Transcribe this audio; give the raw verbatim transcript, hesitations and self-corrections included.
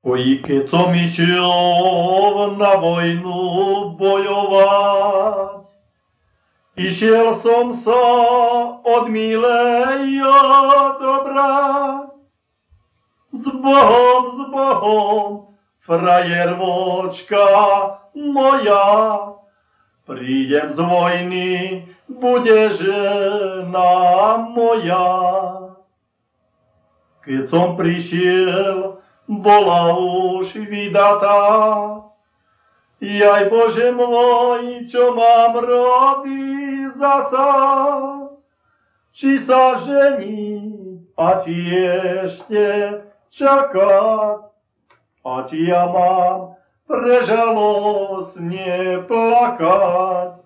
Oj, keď som išiel na vojnu bojovať, išiel som sa od mileja dobrať. S Bohom, s Bohom, frajervočka moja, prídem z vojny, bude žena moja. Keď som prišiel, bola už vydatá. Jaj Bože môj, čo mám robiť zasa? Či sa ženiť a či ešte čakať? A či ja mám prežalostne plakať?